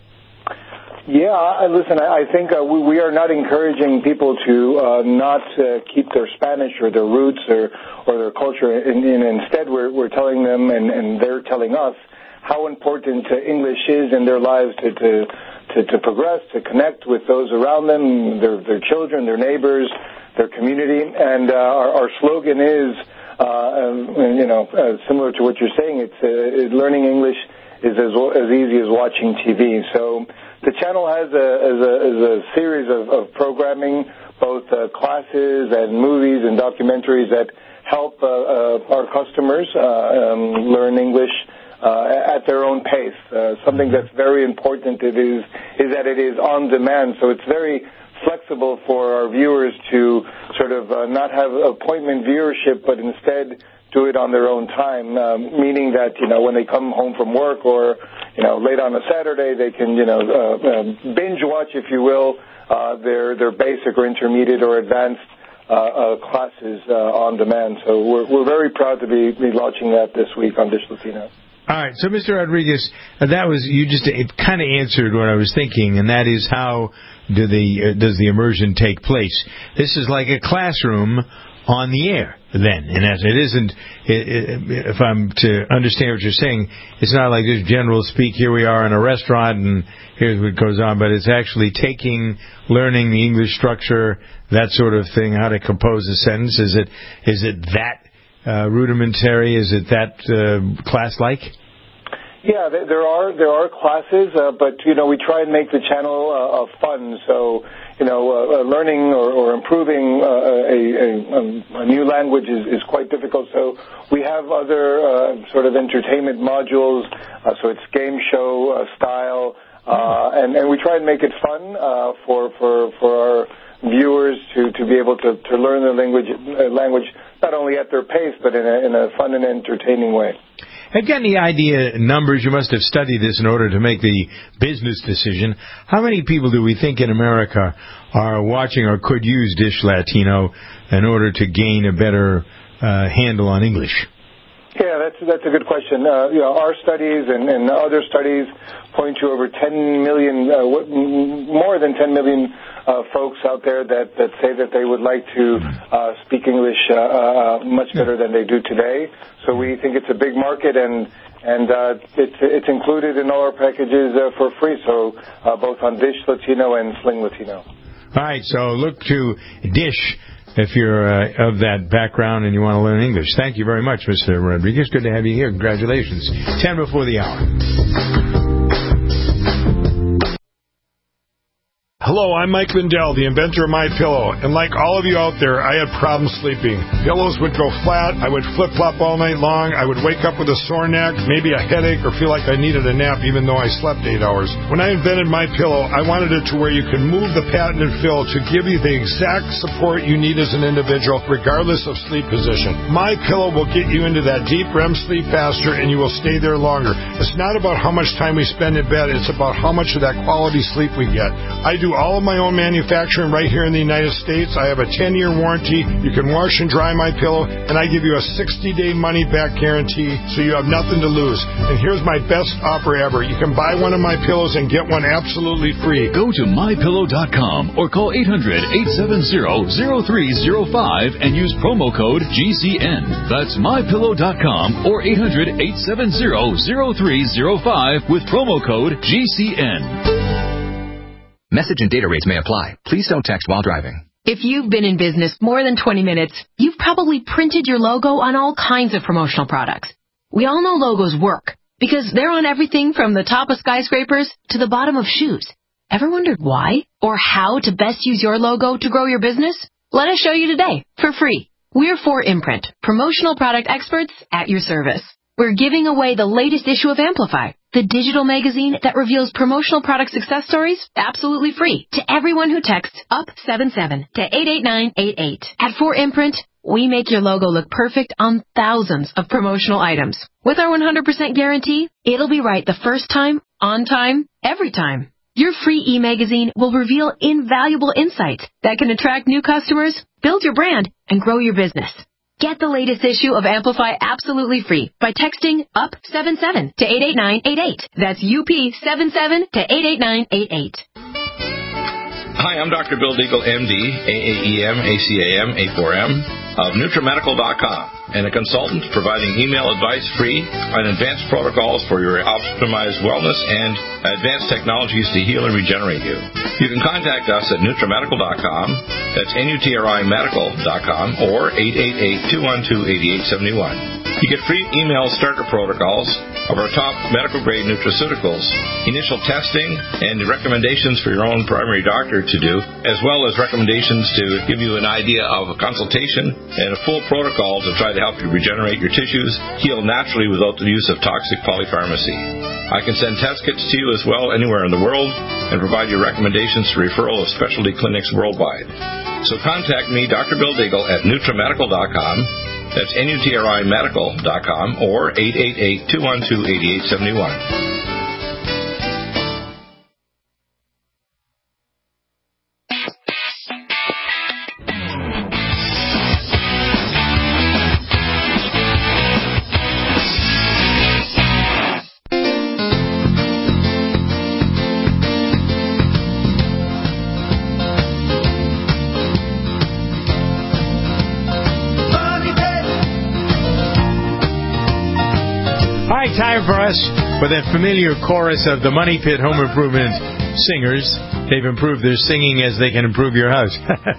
Yeah, I, listen, I, I think uh, we, we are not encouraging people to uh, not uh, keep their Spanish or their roots or, or their culture, and, and instead we're, we're telling them, and, and they're telling us, how important uh, English is in their lives to, to, to, to progress, to connect with those around them, their, their children, their neighbors, their community. And uh, our, our slogan is, uh, um, you know, uh, similar to what you're saying, it's uh, learning English is as, as easy as watching T V. So the channel has a, as a, as a series of, of programming, both uh, classes and movies and documentaries that help uh, uh, our customers uh, um, learn English Uh, at their own pace. Uh, something that's very important it is is that it is on demand, so it's very flexible for our viewers to sort of uh, not have appointment viewership, but instead do it on their own time, um, meaning that, you know, when they come home from work or, you know, late on a Saturday, they can, you know, uh, uh, binge watch, if you will, uh, their, their basic or intermediate or advanced uh, uh, classes uh, on demand. So we're, we're very proud to be, be launching that this week on Dish Latino. All right, so Mister Rodriguez, uh, that was you just it kind of answered what I was thinking, and that is how do the uh, does the immersion take place? This is like a classroom on the air, then, and as it isn't. It, it, if I'm to understand what you're saying, it's not like this general speak. Here we are in a restaurant, and here's what goes on. But it's actually taking, learning the English structure, that sort of thing, how to compose a sentence. Is it is it that uh, rudimentary? Is it that uh, class-like? Yeah, there are there are classes, uh, but you know we try and make the channel uh, fun. So you know, uh, learning or, or improving uh, a, a, a new language is, is quite difficult. So we have other uh, sort of entertainment modules. Uh, so it's game show uh, style, uh, and and we try and make it fun uh, for for for our viewers to, to be able to, to learn the language uh, language not only at their pace but in a in a fun and entertaining way. Again, the idea, numbers, you must have studied this in order to make the business decision. How many people do we think in America are watching or could use Dish Latino in order to gain a better uh, handle on English? Yeah, that's that's a good question. Uh, you know, our studies and, and other studies point to over ten million, uh, more than ten million uh, folks out there that, that say that they would like to uh, speak English uh, uh, much better than they do today. So we think it's a big market, and and uh, it's it's included in all our packages uh, for free. So uh, both on Dish Latino and Sling Latino. All right. So look to Dish if you're uh, of that background and you want to learn English. Thank you very much, Mister Rodriguez. Good to have you here. Congratulations. Ten before the hour. Hello, I'm Mike Lindell, the inventor of MyPillow, and like all of you out there, I had problems sleeping. Pillows would go flat, I would flip-flop all night long, I would wake up with a sore neck, maybe a headache, or feel like I needed a nap even though I slept eight hours. When I invented MyPillow, I wanted it to where you can move the patented fill to give you the exact support you need as an individual, regardless of sleep position. MyPillow will get you into that deep R E M sleep faster, and you will stay there longer. It's not about how much time we spend in bed, it's about how much of that quality sleep we get. I do all of my own manufacturing right here in the United States. I have a ten-year warranty. You can wash and dry my pillow, and I give you a sixty-day money-back guarantee, so you have nothing to lose. And here's my best offer ever. You can buy one of my pillows and get one absolutely free. Go to my pillow dot com or call eight hundred, eight seven zero, zero three zero five and use promo code G C N. That's my pillow dot com or eight hundred, eight seven zero, zero three zero five with promo code G C N. Message and data rates may apply. Please don't text while driving. If you've been in business more than twenty minutes, you've probably printed your logo on all kinds of promotional products. We all know logos work because they're on everything from the top of skyscrapers to the bottom of shoes. Ever wondered why or how to best use your logo to grow your business? Let us show you today for free. We're four Imprint, promotional product experts at your service. We're giving away the latest issue of Amplify, the digital magazine that reveals promotional product success stories absolutely free to everyone who texts up seven seven to eight eight nine eight eight. At four Imprint, we make your logo look perfect on thousands of promotional items. With our one hundred percent guarantee, it'll be right the first time, on time, every time. Your free e-magazine will reveal invaluable insights that can attract new customers, build your brand, and grow your business. Get the latest issue of Amplify absolutely free by texting up seven seven to eight eight nine eight eight. That's U P seven seven to eight eight nine eight eight. Hi, I'm Doctor Bill Deagle, M D, A A E M, A C A M, A four M, of NutriMedical dot com, and a consultant providing email advice free on advanced protocols for your optimized wellness and advanced technologies to heal and regenerate you. You can contact us at NutriMedical dot com, that's N U T R I Medical dot com, or eight eight eight, two one two, eight eight seven one. You get free email starter protocols of our top medical-grade nutraceuticals, initial testing, and recommendations for your own primary doctor to do, as well as recommendations to give you an idea of a consultation and a full protocol to try to help you regenerate your tissues, heal naturally without the use of toxic polypharmacy. I can send test kits to you as well anywhere in the world and provide you recommendations for referral of specialty clinics worldwide. So contact me, Doctor Bill Deagle, at NutriMedical dot com. That's N U T R I Medical dot com or eight eight eight, two one two, eight eight seven one. Time for us with a familiar chorus of the Money Pit Home Improvement singers. They've improved their singing as they can improve your house.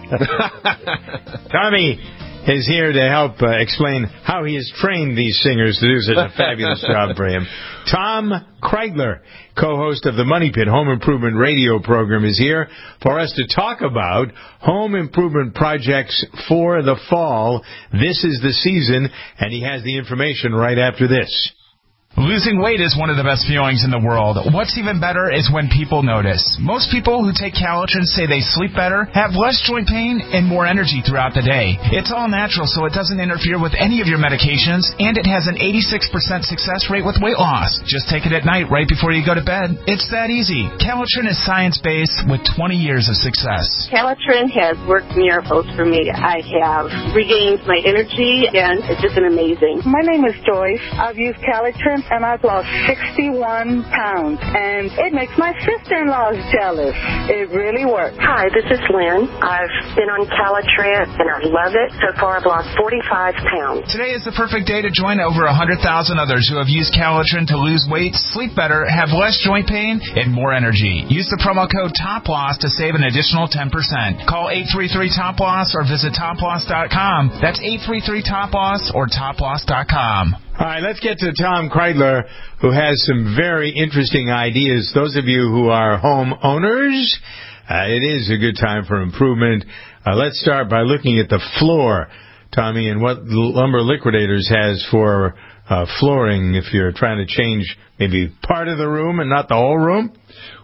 Tommy is here to help uh, explain how he has trained these singers to do such a fabulous job for him. Tom Kreidler, co-host of the Money Pit Home Improvement radio program, is here for us to talk about home improvement projects for the fall. This is the season, and he has the information right after this. Losing weight is one of the best feelings in the world. What's even better is when people notice. Most people who take Calitrin say they sleep better, have less joint pain, and more energy throughout the day. It's all natural, so it doesn't interfere with any of your medications, and it has an eighty-six percent success rate with weight loss. Just take it at night right before you go to bed. It's that easy. Calitrin is science-based with twenty years of success. Calitrin has worked miracles for me. I have regained my energy, and it's just been amazing. My name is Joyce. I've used Calitrin, and I've lost sixty-one pounds, and it makes my sister-in-law jealous. It really works. Hi, this is Lynn. I've been on Calitrin, and I love it. So far, I've lost forty-five pounds. Today is the perfect day to join over one hundred thousand others who have used Calitrin to lose weight, sleep better, have less joint pain, and more energy. Use the promo code TOPLOSS to save an additional ten percent. Call eight three three, T O P LOSS or visit top loss dot com. That's eight three three, T O P LOSS or top loss dot com. All right, let's get to Tom Kreidler, who has some very interesting ideas. Those of you who are homeowners, uh, it is a good time for improvement. Uh, let's start by looking at the floor, Tommy, and what Lumber Liquidators has for uh, flooring if you're trying to change maybe part of the room and not the whole room.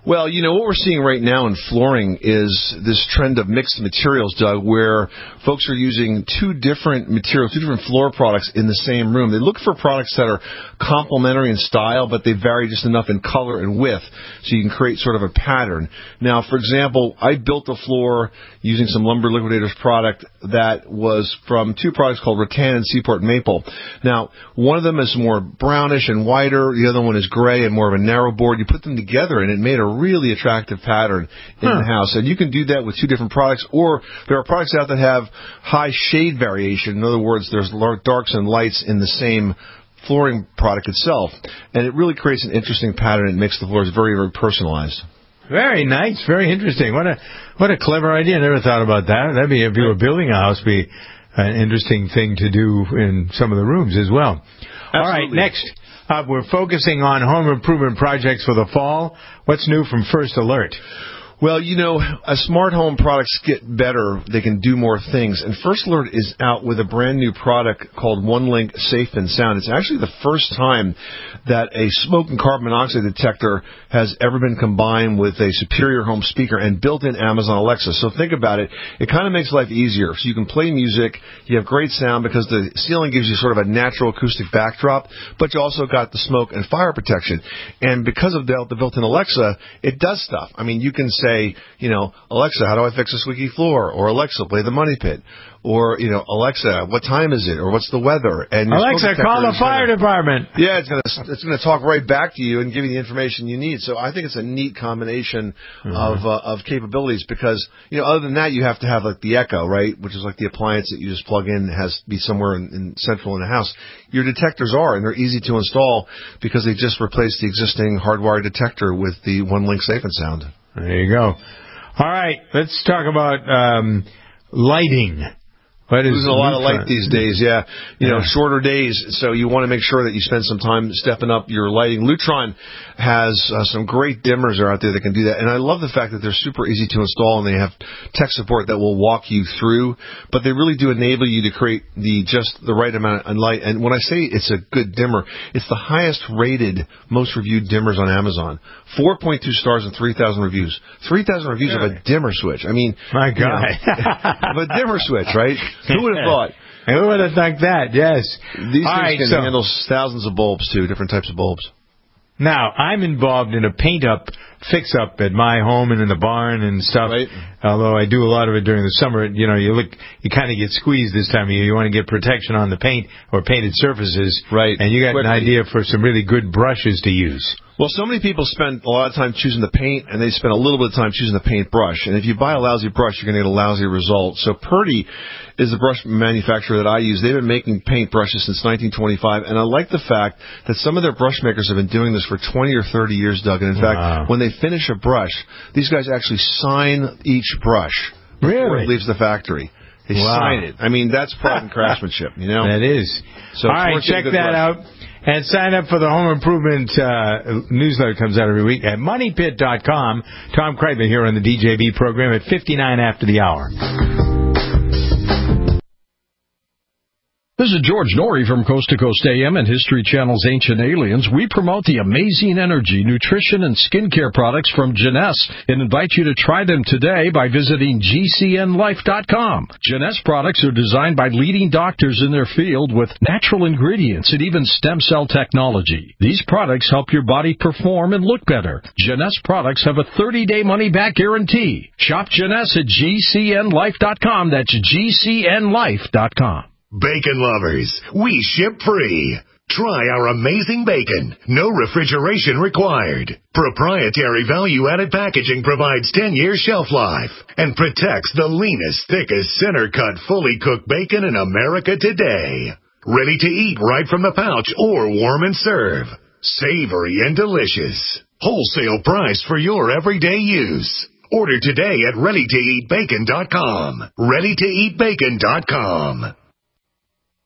Well, you know, what we're seeing right now in flooring is this trend of mixed materials, Doug, where folks are using two different materials, two different floor products in the same room. They look for products that are complementary in style, but they vary just enough in color and width so you can create sort of a pattern. Now, for example, I built a floor using some Lumber Liquidators product that was from two products called Rattan and Seaport Maple. Now, one of them is more brownish and whiter. The other one is gray and more of a narrow board. You put them together, and it made a really attractive pattern in huh. the house. And you can do that with two different products, or there are products out that have high shade variation. In other words, there's darks and lights in the same flooring product itself. And it really creates an interesting pattern. It makes the floors very, very personalized. Very nice. Very interesting. What a what a clever idea. I never thought about that. That'd be, if you were building a house, be an interesting thing to do in some of the rooms as well. Absolutely. All right, next up, we're focusing on home improvement projects for the fall. What's new from First Alert? Well, you know, as smart home products get better, they can do more things. And First Alert is out with a brand new product called OneLink Safe and Sound. It's actually the first time that a smoke and carbon monoxide detector has ever been combined with a superior home speaker and built-in Amazon Alexa. So think about it. It kind of makes life easier. So you can play music. You have great sound because the ceiling gives you sort of a natural acoustic backdrop, but you also got the smoke and fire protection. And because of the built-in Alexa, it does stuff. I mean, you can say, Say, you know, Alexa, how do I fix a squeaky floor? Or Alexa, play the Money Pit. Or, you know, Alexa, what time is it? Or what's the weather? And Alexa, call the fire gonna, department. Yeah, it's going to it's going to talk right back to you and give you the information you need. So I think it's a neat combination mm-hmm. of uh, of capabilities because, you know, other than that, you have to have like the Echo, right, which is like the appliance that you just plug in, has to be somewhere in, in central in the house. Your detectors are, and they're easy to install because they just replaced the existing hardwired detector with the OneLink Safe and Sound. There you go. All right, let's talk about um, lighting. What is Losing a lot of light these days, yeah. You yeah. know, shorter days, so you want to make sure that you spend some time stepping up your lighting. Lutron has uh, some great dimmers out there that can do that, and I love the fact that they're super easy to install, and they have tech support that will walk you through, but they really do enable you to create the just the right amount of light. And when I say it's a good dimmer, it's the highest rated, most reviewed dimmers on Amazon. four point two stars and three thousand reviews. three thousand reviews yeah. of a dimmer switch. I mean, my God. You know, of a dimmer switch, right? Who would have thought? Who would have thought that? Yes. These All things right, can so, handle thousands of bulbs, too, different types of bulbs. Now, I'm involved in a paint-up, fix-up at my home and in the barn and stuff. Right. Although I do a lot of it during the summer. You know, you look, you kind of get squeezed this time of year. You want to get protection on the paint or painted surfaces. Right. And you got Quickly. an idea for some really good brushes to use. Well, so many people spend a lot of time choosing the paint, and they spend a little bit of time choosing the paint brush. And if you buy a lousy brush, you're going to get a lousy result. So Purdy is the brush manufacturer that I use. They've been making paint brushes since nineteen twenty-five, and I like the fact that some of their brush makers have been doing this for twenty or thirty years, Doug. And in wow. fact, when they finish a brush, these guys actually sign each brush before really? it leaves the factory. They wow. sign it. I mean, that's pride and craftsmanship, you know? That is. So all right, check that brush. out. And sign up for the Home Improvement uh, newsletter that comes out every week at money pit dot com. Tom Kreitman here on the D J B program at fifty-nine after the hour. This is George Norrie from Coast to Coast A M and History Channel's Ancient Aliens. We promote the amazing energy, nutrition, and skincare products from Jeunesse and invite you to try them today by visiting G C N life dot com. Jeunesse products are designed by leading doctors in their field with natural ingredients and even stem cell technology. These products help your body perform and look better. Jeunesse products have a thirty-day money-back guarantee. Shop Jeunesse at G C N life dot com. That's G C N life dot com. Bacon lovers, we ship free. Try our amazing bacon. No refrigeration required. Proprietary value-added packaging provides ten years shelf life and protects the leanest, thickest, center-cut, fully cooked bacon in America today. Ready to eat right from the pouch or warm and serve. Savory and delicious. Wholesale price for your everyday use. Order today at ready to eat bacon dot com. ready to eat bacon dot com.